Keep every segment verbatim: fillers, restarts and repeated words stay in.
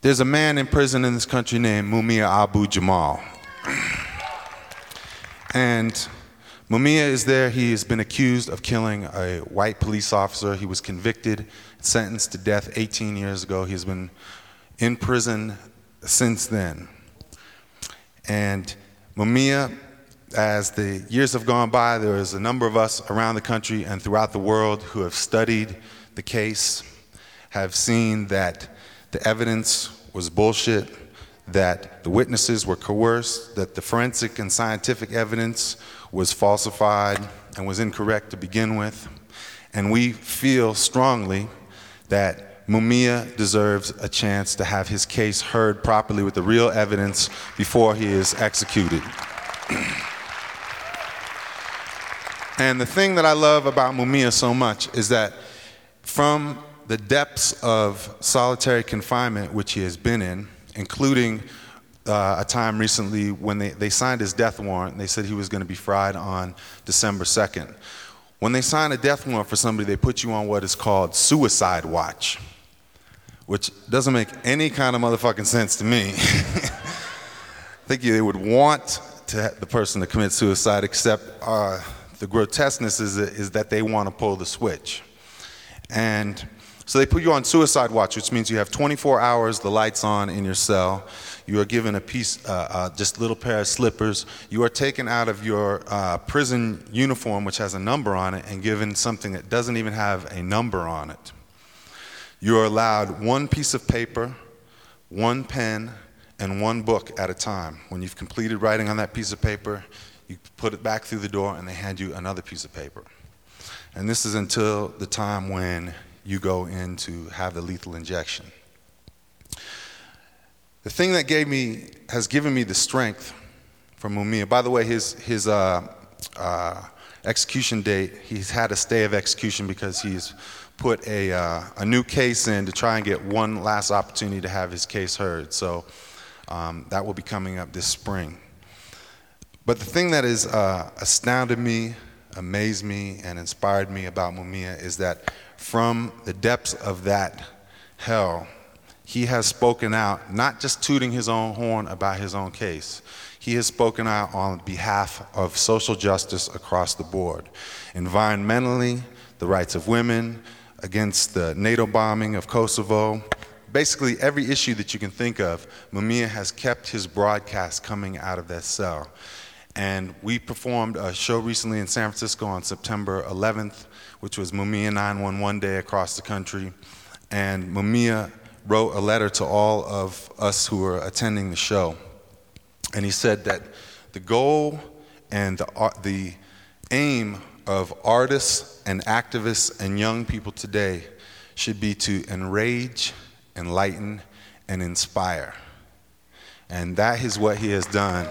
There's a man in prison in this country named Mumia Abu-Jamal. And Mumia is there. He has been accused of killing a white police officer. He was convicted, sentenced to death eighteen years ago. He's been in prison since then. And Mumia, as the years have gone by, there is a number of us around the country and throughout the world who have studied the case, have seen that the evidence was bullshit, that the witnesses were coerced, that the forensic and scientific evidence was falsified and was incorrect to begin with. And we feel strongly that Mumia deserves a chance to have his case heard properly with the real evidence before he is executed. And the thing that I love about Mumia so much is that from the depths of solitary confinement which he has been in, including uh, a time recently when they, they signed his death warrant, and they said he was going to be fried on December second. When they sign a death warrant for somebody, they put you on what is called suicide watch, which doesn't make any kind of motherfucking sense to me. I think they would want to the person to commit suicide, except uh, the grotesqueness is, is that they want to pull the switch. And so they put you on suicide watch, which means you have twenty-four hours, the lights on in your cell. You are given a piece, uh, uh, just a little pair of slippers. You are taken out of your uh, prison uniform, which has a number on it, and given something that doesn't even have a number on it. You are allowed one piece of paper, one pen, and one book at a time. When you've completed writing on that piece of paper, you put it back through the door, and they hand you another piece of paper. And this is until the time when you go in to have the lethal injection. The thing that gave me, has given me the strength from Mumia, by the way, his, his uh, uh, execution date, he's had a stay of execution because he's put a, uh, a new case in to try and get one last opportunity to have his case heard. So um, that will be coming up this spring. But the thing that has uh, astounded me, amazed me, and inspired me about Mumia is that from the depths of that hell, he has spoken out, not just tooting his own horn about his own case. He has spoken out on behalf of social justice across the board. Environmentally, the rights of women, against the NATO bombing of Kosovo. Basically, every issue that you can think of, Mumia has kept his broadcast coming out of that cell. And we performed a show recently in San Francisco on September eleventh, which was Mumia nine one one Day across the country. And Mumia wrote a letter to all of us who were attending the show. And he said that the goal and the, the aim of artists and activists and young people today should be to enrage, enlighten, and inspire. And that is what he has done.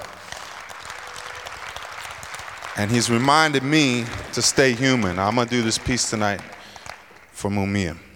And he's reminded me to stay human. I'm gonna do this piece tonight for Mumia.